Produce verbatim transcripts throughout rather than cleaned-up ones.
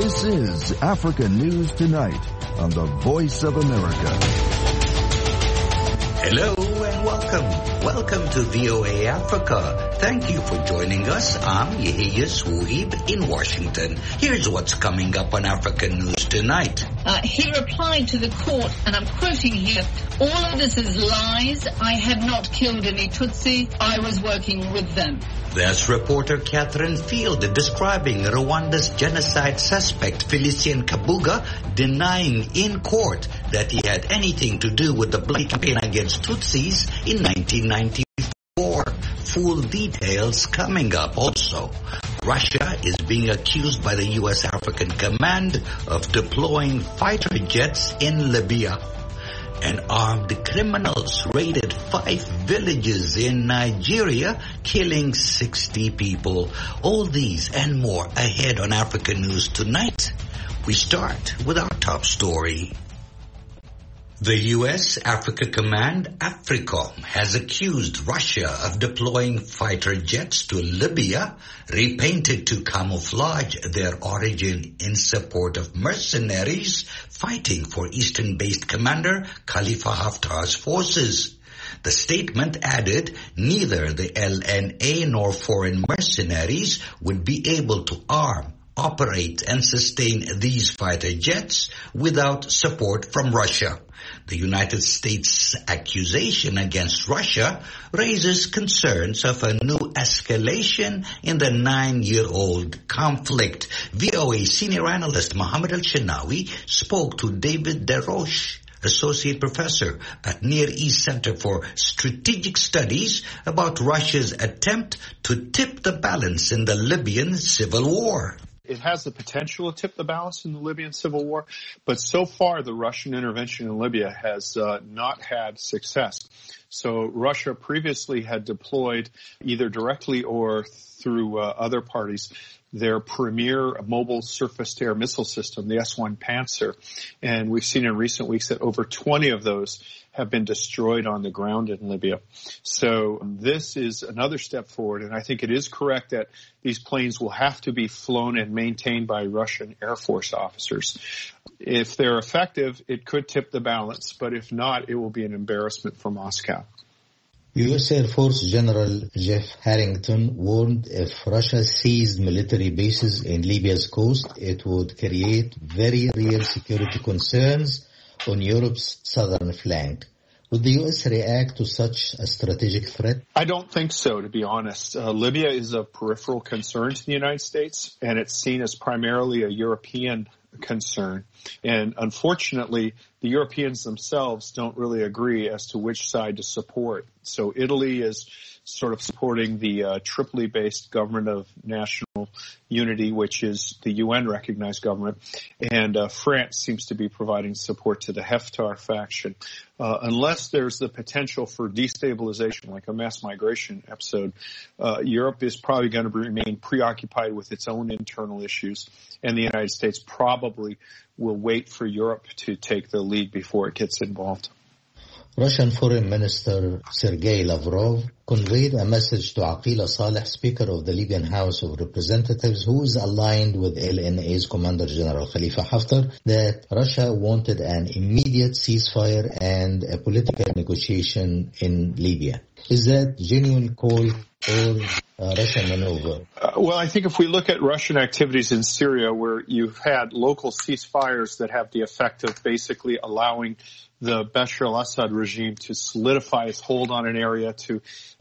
This is Africa News Tonight on the Voice of America. Hello and welcome. Welcome to V O A Africa. Thank you for joining us. I'm Yehia Swahib in Washington. Here's what's coming up on Africa News Tonight. Uh, he replied to the court, and I'm quoting here, "All of this is lies. I have not killed any Tutsi. I was working with them." That's reporter Catherine Field describing Rwanda's genocide suspect Felicien Kabuga denying in court that he had anything to do with the bloody campaign against Tutsis in nineteen ninety-four. Full details coming up also. Russia is being accused by the U S African Command of deploying fighter jets in Libya. And armed criminals raided five villages in Nigeria, killing sixty people. All these and more ahead on Africa News Tonight. We start with our top story. The U S Africa Command, AFRICOM, has accused Russia of deploying fighter jets to Libya, repainted to camouflage their origin in support of mercenaries fighting for Eastern-based commander Khalifa Haftar's forces. The statement added neither the L N A nor foreign mercenaries would be able to arm, operate and sustain these fighter jets without support from Russia. The United States' accusation against Russia raises concerns of a new escalation in the nine-year-old conflict. V O A senior analyst Mohammed Al-Shinawi spoke to David DeRoche, Associate Professor at Near East Center for Strategic Studies, about Russia's attempt to tip the balance in the Libyan civil war. It has the potential to tip the balance in the Libyan civil war, but so far the Russian intervention in Libya has uh, not had success. So Russia previously had deployed, either directly or through uh, other parties, their premier mobile surface-to-air missile system, the S one Panzer. And we've seen in recent weeks that over twenty of those have been destroyed on the ground in Libya. So this is another step forward, and I think it is correct that these planes will have to be flown and maintained by Russian Air Force officers. If they're effective, it could tip the balance, but if not, it will be an embarrassment for Moscow. U S Air Force General Jeff Harrington warned if Russia seized military bases in Libya's coast, it would create very real security concerns on Europe's southern flank. Would the U S react to such a strategic threat? I don't think so, to be honest. Uh, Libya is of peripheral concern to the United States, and it's seen as primarily a European concern. And unfortunately, the Europeans themselves don't really agree as to which side to support. So Italy is sort of supporting the uh, Tripoli-based government of national unity, which is the U N-recognized government, and uh, France seems to be providing support to the Haftar faction. Uh, unless there's the potential for destabilization, like a mass migration episode, uh, Europe is probably going to remain preoccupied with its own internal issues, and the United States probably will wait for Europe to take the lead before it gets involved. Russian Foreign Minister Sergei Lavrov conveyed a message to Aqila Saleh, Speaker of the Libyan House of Representatives, who is aligned with L N A's Commander General Khalifa Haftar, that Russia wanted an immediate ceasefire and a political negotiation in Libya. Is that genuine call or uh, Russian maneuver? Uh, well, I think if we look at Russian activities in Syria, where you've had local ceasefires that have the effect of basically allowing the Bashar al-Assad regime to solidify its hold on an area, to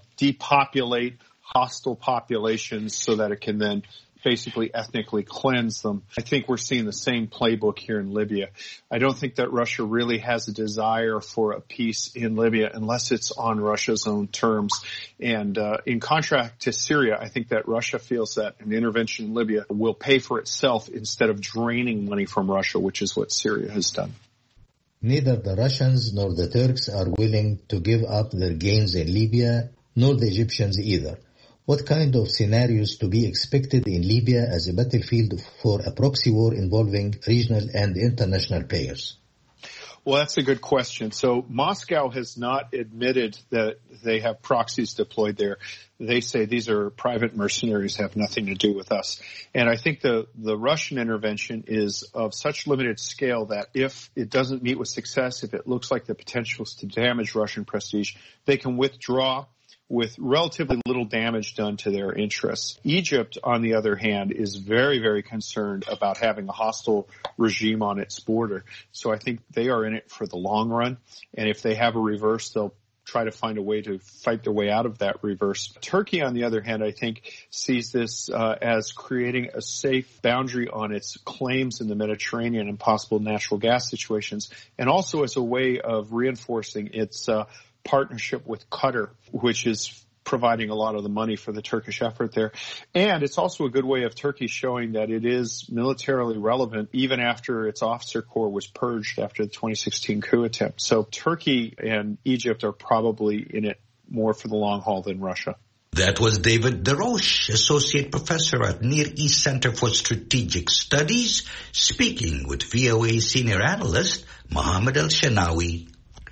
depopulate hostile populations so that it can then basically ethnically cleanse them. I think we're seeing the same playbook here in Libya. I don't think that Russia really has a desire for a peace in Libya unless it's on Russia's own terms. And uh, in contrast to Syria, I think that Russia feels that an intervention in Libya will pay for itself instead of draining money from Russia, which is what Syria has done. Neither the Russians nor the Turks are willing to give up their gains in Libya, nor the Egyptians either. What kind of scenarios to be expected in Libya as a battlefield for a proxy war involving regional and international players? Well, that's a good question. So Moscow has not admitted that they have proxies deployed there. They say these are private mercenaries, have nothing to do with us. And I think the, the Russian intervention is of such limited scale that if it doesn't meet with success, if it looks like the potential is to damage Russian prestige, they can withdraw with relatively little damage done to their interests. Egypt, on the other hand, is very, very concerned about having a hostile regime on its border. So I think they are in it for the long run. And if they have a reverse, they'll try to find a way to fight their way out of that reverse. Turkey, on the other hand, I think sees this uh, as creating a safe boundary on its claims in the Mediterranean and possible natural gas situations, and also as a way of reinforcing its uh, partnership with Qatar, which is providing a lot of the money for the Turkish effort there. And it's also a good way of Turkey showing that it is militarily relevant even after its officer corps was purged after the twenty sixteen coup attempt. So Turkey and Egypt are probably in it more for the long haul than Russia. That was David DeRoche, Associate Professor at Near East Center for Strategic Studies, speaking with V O A Senior Analyst Mohammed El-Shenawi.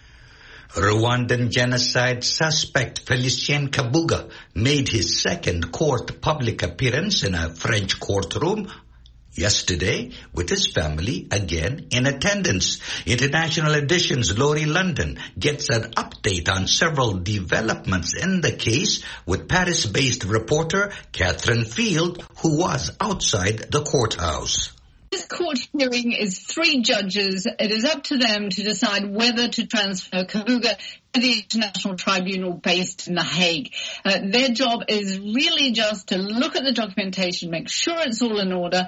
Rwandan genocide suspect Félicien Kabuga made his second court public appearance in a French courtroom yesterday with his family again in attendance. International Edition's Laurie London gets an update on several developments in the case with Paris-based reporter Catherine Field, who was outside the courthouse. This court hearing is three judges. It is up to them to decide whether to transfer Kabuga to the International Tribunal based in The Hague. Uh, their job is really just to look at the documentation, make sure it's all in order,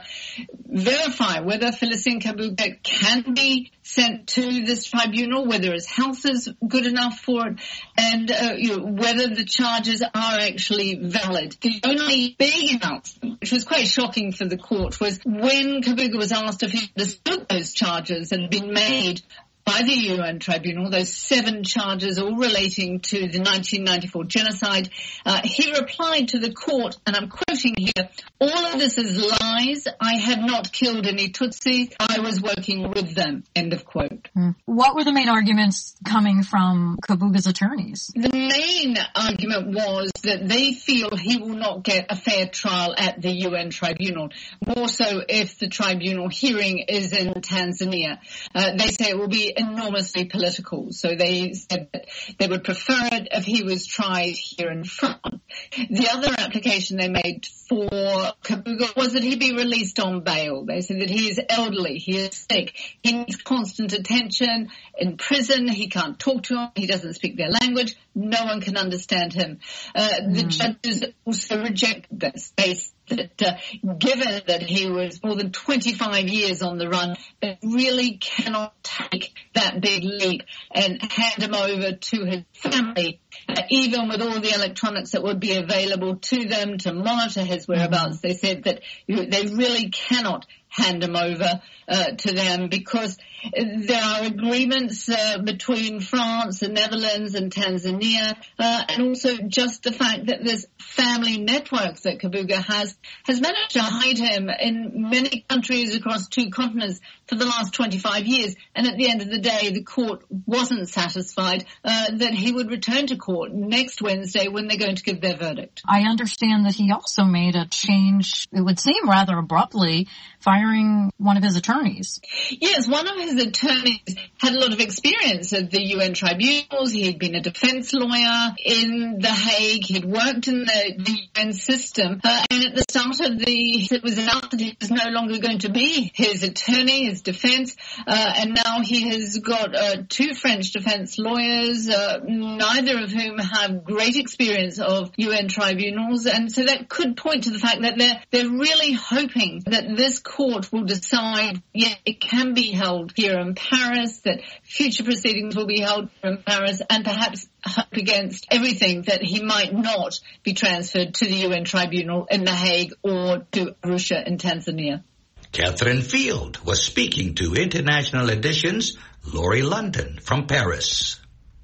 verify whether Félicien Kabuga can be sent to this tribunal, whether his health is good enough for it, and uh, you know, whether the charges are actually valid. The only big announcement, which was quite shocking for the court, was when Kabuga was asked if he understood those charges had been made by the U N Tribunal, those seven charges all relating to the nineteen ninety-four genocide. Uh, he replied to the court, and I'm quoting here, "All of this is lies. I have not killed any Tutsi. I was working with them." End of quote. Mm. What were the main arguments coming from Kabuga's attorneys? The main argument was that they feel he will not get a fair trial at the U N Tribunal, more so if the tribunal hearing is in Tanzania. Uh, they say it will be enormously political, so they said that they would prefer it if he was tried here in France. The other application they made for Kabuga was that he be released on bail. They said that he is elderly, he is sick, he needs constant attention in prison, he can't talk to him, he doesn't speak their language, no one can understand him. Uh, mm. The judges also rejected this. They that uh, given that he was more than twenty-five years on the run, they really cannot take that big leap and hand him over to his family, uh, even with all the electronics that would be available to them to monitor his whereabouts. Mm-hmm. They said that you know, they really cannot hand him over uh, to them because there are agreements uh, between France, the Netherlands and Tanzania, uh, and also just the fact that this family network that Kabuga has has managed to hide him in many countries across two continents for the last twenty-five years. And at the end of the day, the court wasn't satisfied uh, that he would return to court next Wednesday when they're going to give their verdict. I understand that he also made a change, it would seem rather abruptly, firing one of his attorneys. Yes, one of his attorneys had a lot of experience at the U N tribunals. He had been a defense lawyer in The Hague. He'd worked in the, the U N system. Uh, and at the start of the, it was announced that he was no longer going to be his attorney, his defense. Uh, and now he has got uh, two French defense lawyers, uh, neither of whom have great experience of U N tribunals. And so that could point to the fact that they're, they're really hoping that this court will decide, yeah, it can be held here in Paris, that future proceedings will be held here in Paris, and perhaps hope against everything that he might not be transferred to the U N Tribunal in The Hague or to Arusha in Tanzania. Catherine Field was speaking to International Edition's Laurie London from Paris.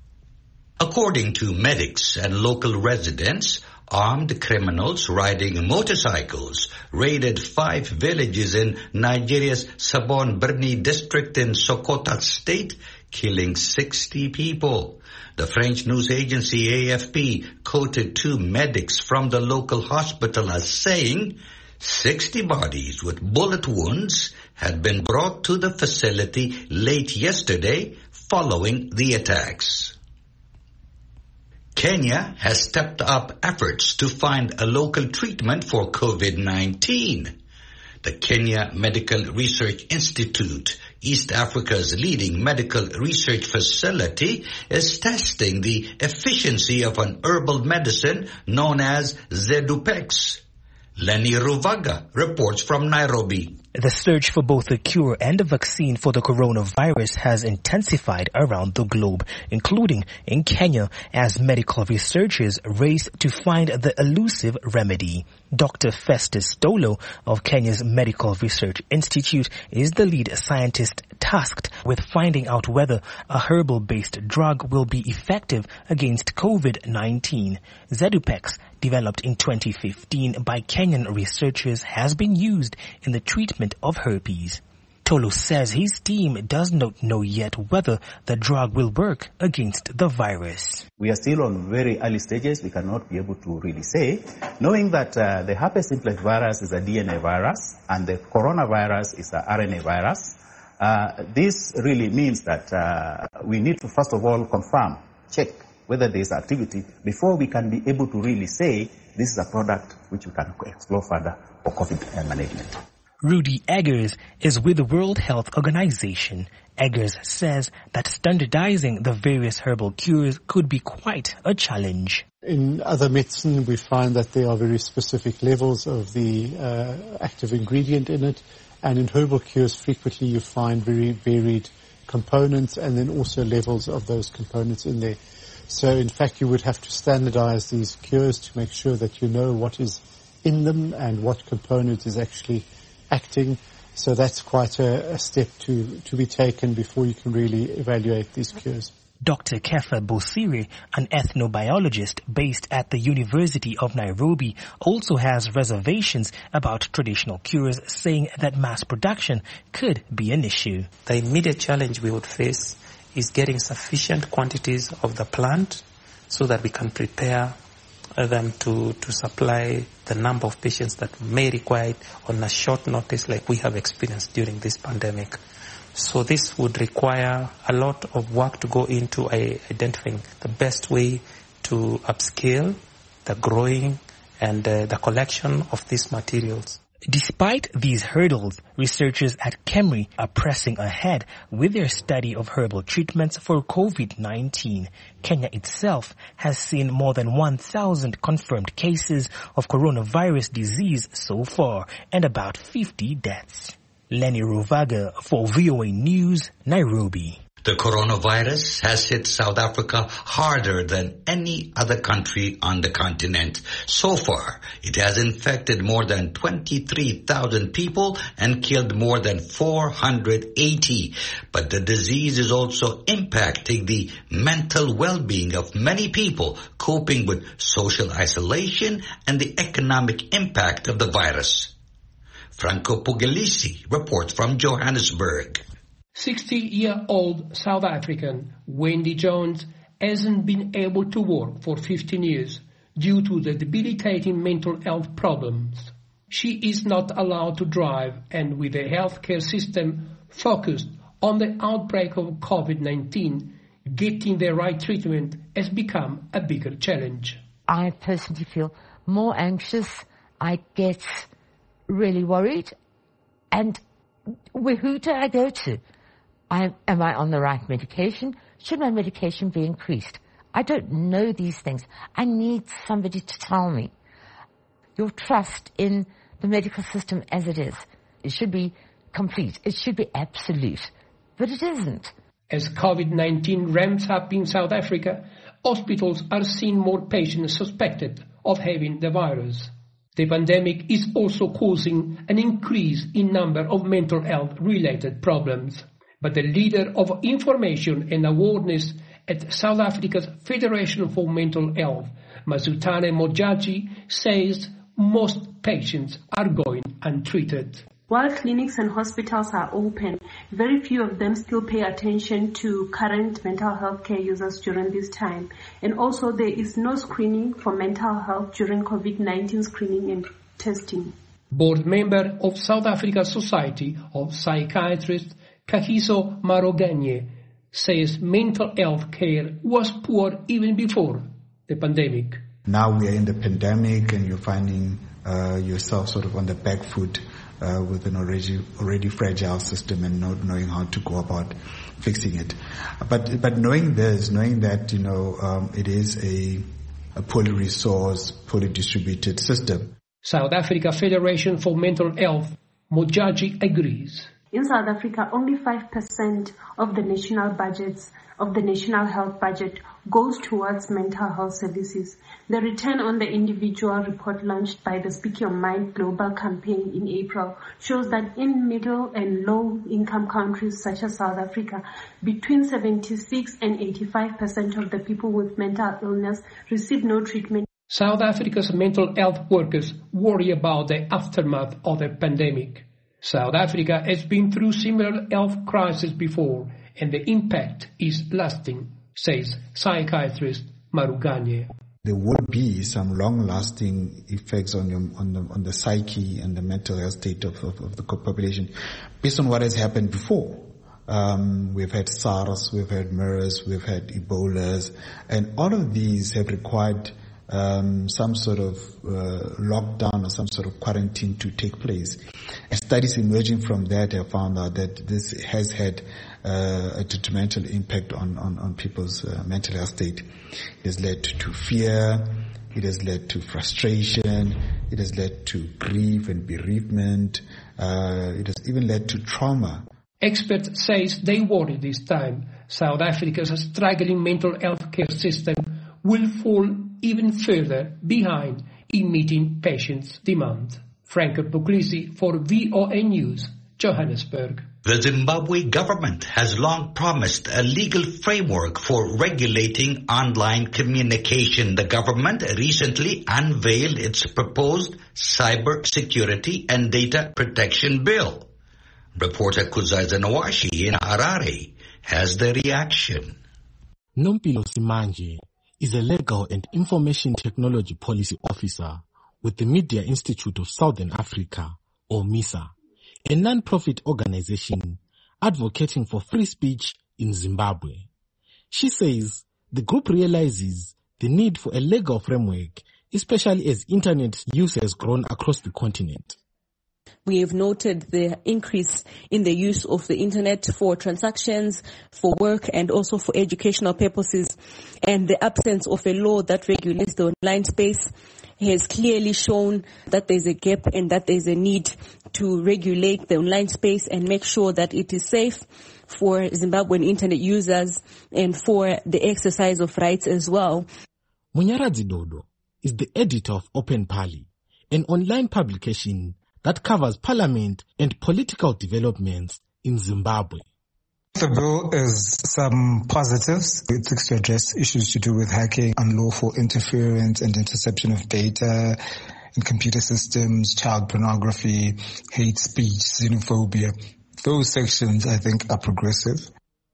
According to medics and local residents, armed criminals riding motorcycles raided five villages in Nigeria's Sabon Birni district in Sokoto state killing sixty people. The French news agency A F P quoted two medics from the local hospital as saying sixty bodies with bullet wounds had been brought to the facility late yesterday following the attacks. Kenya has stepped up efforts to find a local treatment for COVID nineteen. The Kenya Medical Research Institute, East Africa's leading medical research facility, is testing the efficiency of an herbal medicine known as Zedupex. Lenny Ruvaga reports from Nairobi. The search for both a cure and a vaccine for the coronavirus has intensified around the globe, including in Kenya, as medical researchers race to find the elusive remedy. Doctor Festus Stolo of Kenya's Medical Research Institute is the lead scientist tasked with finding out whether a herbal-based drug will be effective against COVID nineteen. Zedupex, developed in twenty fifteen by Kenyan researchers, has been used in the treatment of herpes. Tolo says his team does not know yet whether the drug will work against the virus. We are still on very early stages. We cannot be able to really say, knowing that uh, the herpes simplex virus is a D N A virus and the coronavirus is an R N A virus. Uh, this really means that uh, we need to first of all confirm, check whether there is activity before we can be able to really say this is a product which we can explore further for COVID management. Rudy Eggers is with the World Health Organization. Eggers says that standardizing the various herbal cures could be quite a challenge. In other medicine, we find that there are very specific levels of the uh, active ingredient in it. And in herbal cures, frequently you find very varied components and then also levels of those components in there. So, in fact, you would have to standardize these cures to make sure that you know what is in them and what component is actually acting. So that's quite a, a step to, to be taken before you can really evaluate these cures. Doctor Kefa Bosiri, an ethnobiologist based at the University of Nairobi, also has reservations about traditional cures, saying that mass production could be an issue. The immediate challenge we would face is getting sufficient quantities of the plant so that we can prepare them to, to supply the number of patients that may require it on a short notice like we have experienced during this pandemic. So this would require a lot of work to go into uh, identifying the best way to upscale the growing and uh, the collection of these materials. Despite these hurdles, researchers at KEMRI are pressing ahead with their study of herbal treatments for COVID nineteen. Kenya itself has seen more than one thousand confirmed cases of coronavirus disease so far and about fifty deaths. Lenny Ruvaga for V O A News, Nairobi. The coronavirus has hit South Africa harder than any other country on the continent. So far, it has infected more than twenty-three thousand people and killed more than four hundred eighty. But the disease is also impacting the mental well-being of many people, coping with social isolation and the economic impact of the virus. Franco Puglisi reports from Johannesburg. sixty-year-old South African Wendy Jones hasn't been able to work for fifteen years due to the debilitating mental health problems. She is not allowed to drive, and with the healthcare system focused on the outbreak of COVID nineteen, getting the right treatment has become a bigger challenge. I personally feel more anxious. I get really worried. And who do I go to? I, am I on the right medication? Should my medication be increased? I don't know these things. I need somebody to tell me. Your trust in the medical system as it is, it should be complete. It should be absolute. But it isn't. As COVID nineteen ramps up in South Africa, hospitals are seeing more patients suspected of having the virus. The pandemic is also causing an increase in number of mental health related problems. But the leader of information and awareness at South Africa's Federation for Mental Health, Mazutane Mojaji, says most patients are going untreated. While clinics and hospitals are open, very few of them still pay attention to current mental health care users during this time. And also there is no screening for mental health during COVID nineteen screening and testing. Board member of South Africa Society of Psychiatrists, Kagiso Maroganye, says mental health care was poor even before the pandemic. Now we are in the pandemic and you're finding uh, yourself sort of on the back foot uh, with an already already fragile system and not knowing how to go about fixing it. But but knowing this, knowing that, you know, um, it is a, a poorly resourced, poorly distributed system. South Africa Federation for Mental Health, Mojaji agrees. In South Africa, only five percent of the national budgets, of the national health budget, goes towards mental health services. The return on the individual report launched by the Speak Your Mind Global campaign in April shows that in middle and low income countries such as South Africa, between seventy-six and eighty-five percent of the people with mental illness receive no treatment. South Africa's mental health workers worry about the aftermath of the pandemic. South Africa has been through similar health crises before, and the impact is lasting, says psychiatrist Maruganye. There will be some long-lasting effects on your, on the on the psyche and the mental health state of, of, of the population, based on what has happened before. Um, we've had SARS, we've had MERS, we've had Ebolas, and all of these have required Um, some sort of uh, lockdown or some sort of quarantine to take place. And studies emerging from that have found out that this has had uh, a detrimental impact on, on, on people's uh, mental health state. It has led to fear, it has led to frustration, it has led to grief and bereavement, uh, it has even led to trauma. Experts say they worry this time South Africa's struggling mental health care system will fall even further behind in meeting patients' demand. Franco Puglisi for V O A News, Johannesburg. The Zimbabwe government has long promised a legal framework for regulating online communication. The government recently unveiled its proposed cyber security and data protection bill. Reporter Kuzaza Nawashi in Harare has the reaction. Nompilo Simanje is a legal and information technology policy officer with the Media Institute of Southern Africa, or MISA, a non-profit organization advocating for free speech in Zimbabwe. She says the group realizes the need for a legal framework, especially as internet use has grown across the continent. We have noted the increase in the use of the internet for transactions, for work, and also for educational purposes. And the absence of a law that regulates the online space has clearly shown that there's a gap and that there's a need to regulate the online space and make sure that it is safe for Zimbabwean internet users and for the exercise of rights as well. Munyaradzi Dodo is the editor of Open Pali, an online publication that covers parliament and political developments in Zimbabwe. The bill is some positives. It seeks to address issues to do with hacking, unlawful interference and interception of data in computer systems, child pornography, hate speech, xenophobia. Those sections, I think, are progressive.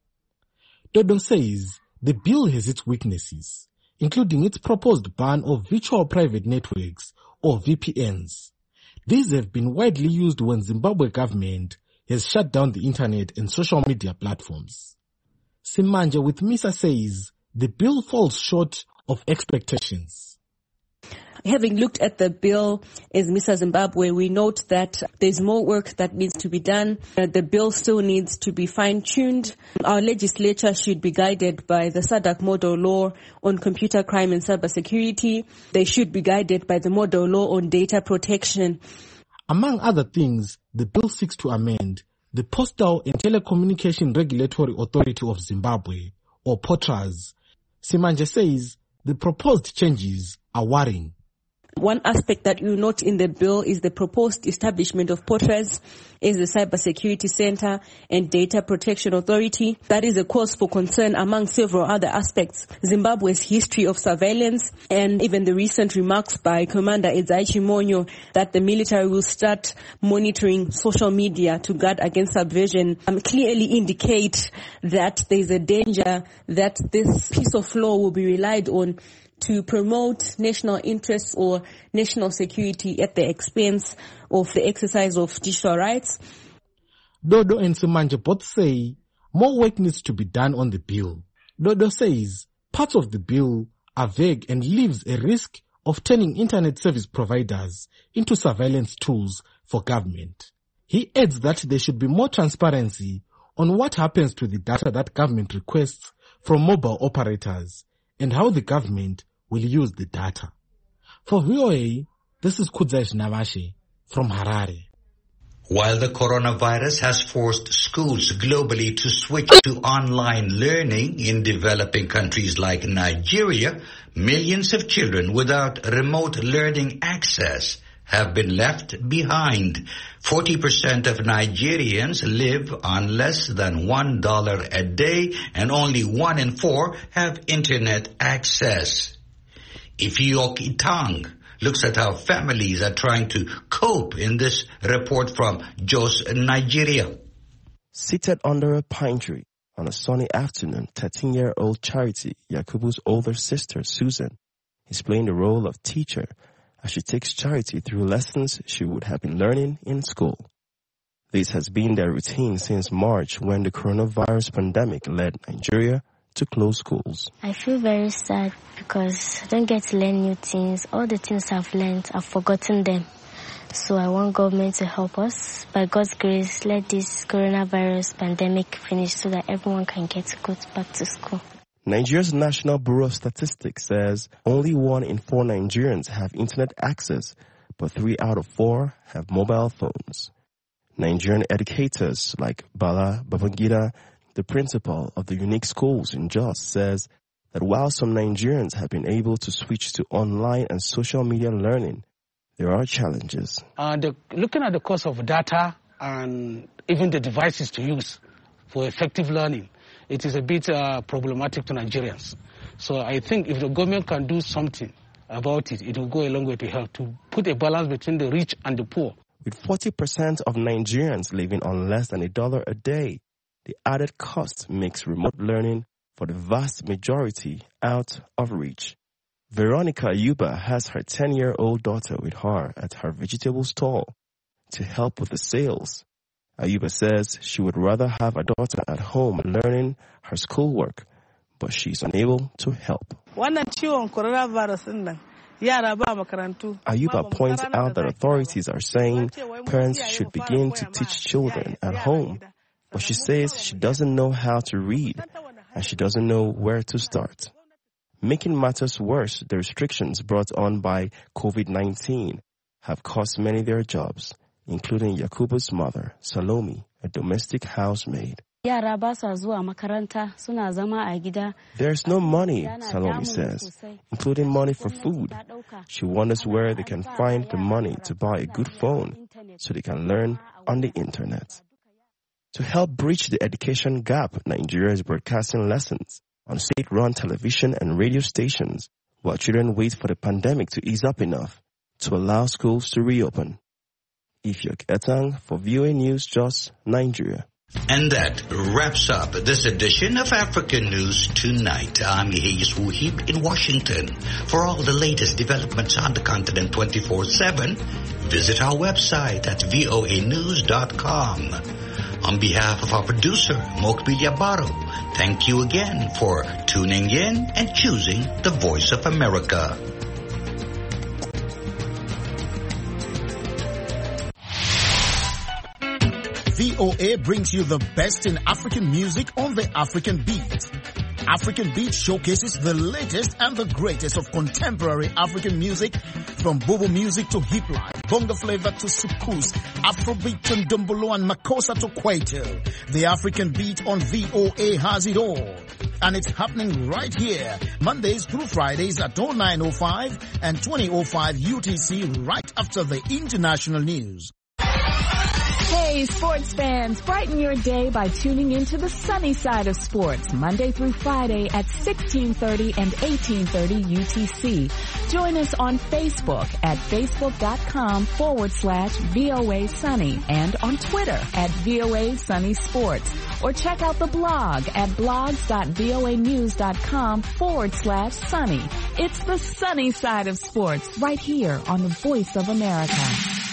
Dodo says the bill has its weaknesses, including its proposed ban of virtual private networks, or V P Ns. These have been widely used when Zimbabwe government has shut down the internet and social media platforms. Simanje with MISA says the bill falls short of expectations. Having looked at the bill as MISA Zimbabwe, we note that there's more work that needs to be done. Uh, the bill still needs to be fine-tuned. Our legislature should be guided by the SADC model law on computer crime and cybersecurity. They should be guided by the model law on data protection. Among other things, the bill seeks to amend the Postal and Telecommunication Regulatory Authority of Zimbabwe, or POTRAZ. Simanje says the proposed changes are worrying. One aspect that you note in the bill is the proposed establishment of POTRAZ as the Cybersecurity Center and Data Protection Authority. That is a cause for concern among several other aspects. Zimbabwe's history of surveillance and even the recent remarks by Commander Edzai Chimonyo that the military will start monitoring social media to guard against subversion um, clearly indicate that there is a danger that this piece of law will be relied on to promote national interests or national security at the expense of the exercise of digital rights. Dodo and Simanje both say more work needs to be done on the bill. Dodo says parts of the bill are vague and leaves a risk of turning internet service providers into surveillance tools for government. He adds that there should be more transparency on what happens to the data that government requests from mobile operators and how the government will use the data. For V O A, this is Kudzai Navashe from Harare. While the coronavirus has forced schools globally to switch to online learning in developing countries like Nigeria, millions of children without remote learning access have been left behind. forty percent of Nigerians live on less than one dollar a day, and only one in four have internet access. Ifeok Itang looks at how families are trying to cope in this report from Jos, Nigeria. Seated under a pine tree on a sunny afternoon, thirteen-year-old Charity, Yakubu's older sister Susan, is playing the role of teacher as she takes Charity through lessons she would have been learning in school. This has been their routine since March, when the coronavirus pandemic led Nigeria to close schools. I feel very sad because I don't get to learn new things. All the things I've learned, I've forgotten them. So I want government to help us. By God's grace, let this coronavirus pandemic finish so that everyone can get to go back to school. Nigeria's National Bureau of Statistics says only one in four Nigerians have internet access, but three out of four have mobile phones. Nigerian educators like Bala Babangida, the principal of the Unique Schools in Jos, says that while some Nigerians have been able to switch to online and social media learning, there are challenges. Uh, the, looking at the cost of data and even the devices to use for effective learning, it is a bit uh, problematic to Nigerians. So I think if the government can do something about it, it will go a long way to help to put a balance between the rich and the poor. With forty percent of Nigerians living on less than a dollar a day, the added cost makes remote learning for the vast majority out of reach. Veronica Ayuba has her ten-year-old daughter with her at her vegetable stall to help with the sales. Ayuba says she would rather have a daughter at home learning her schoolwork, but she's unable to help. Ayuba points out that authorities are saying parents should begin to teach children at home, but she says she doesn't know how to read and she doesn't know where to start. Making matters worse, the restrictions brought on by COVID nineteen have cost many their jobs, including Yakubu's mother, Salome, a domestic housemaid. There's no money, Salome says, including money for food. She wonders where they can find the money to buy a good phone so they can learn on the internet. To help bridge the education gap, Nigeria is broadcasting lessons on state-run television and radio stations while children wait for the pandemic to ease up enough to allow schools to reopen. Ifeok Etang for V O A News, Jos, Nigeria. And that wraps up this edition of African News Tonight. I'm Yehiyas Wuhib in Washington. For all the latest developments on the continent twenty-four seven, visit our website at voa news dot com. On behalf of our producer, Mokbil Yabaro, thank you again for tuning in and choosing the Voice of America. V O A brings you the best in African music on the African Beat. African Beat showcases the latest and the greatest of contemporary African music, from Bobo music to hip life, bongo flavor to soukous, Afrobeat to Ndombolo and Makossa to Kwaito. The African Beat on V O A has it all. and it's happening right here, Mondays through Fridays at oh nine oh five and twenty oh five U T C, right after the international news. Hey, sports fans, brighten your day by tuning into the sunny side of sports, Monday through Friday at sixteen thirty and eighteen thirty U T C. Join us on Facebook at facebook.com forward slash VOA Sunny and on Twitter at VOA Sunny Sports. Or check out the blog at blogs.voanews.com forward slash sunny. It's the sunny side of sports right here on the Voice of America.